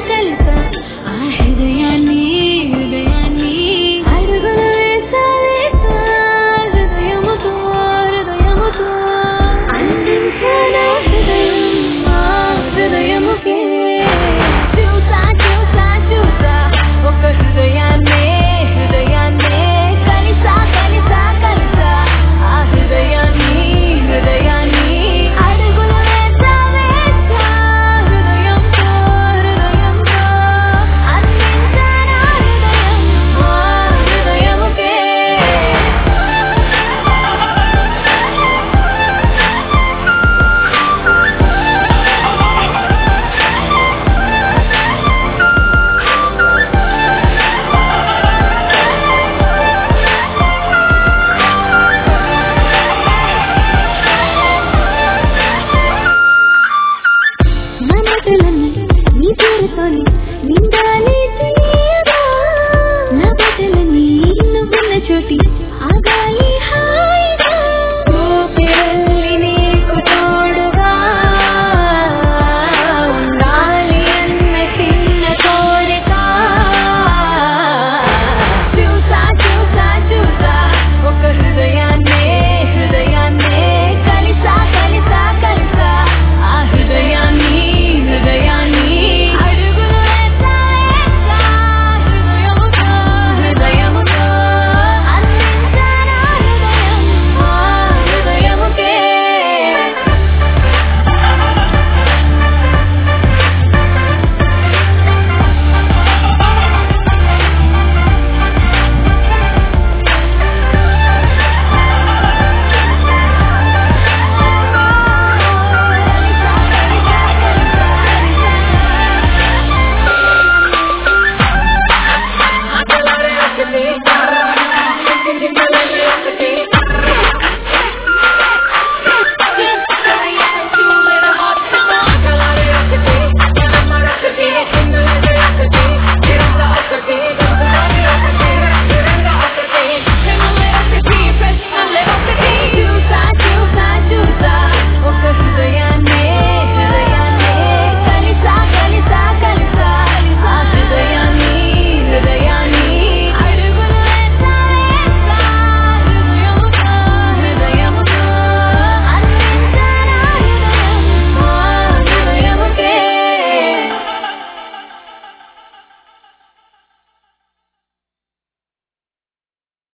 కలిసా ఆ హృదయాన్ని హృదయాన్ని అడుగులు వేసా వేసా హృదయముతో హృదయముతో అందించానా హృదయం ఆ హృదయముకే చూసా చూసా చూసా ఒక హృదయాన్నే హృదయాన్నే కలిసా కలిసా కలిసా ఆ హృదయాన్ని హృదయాన్ని అడుగులు వేసా వేసా హృదయంతో హృదయంతో అందించానా హృదయం ఆ హృదయముకే మనసులన్నీ నీ పేరుతోనే నిండాలి చెలి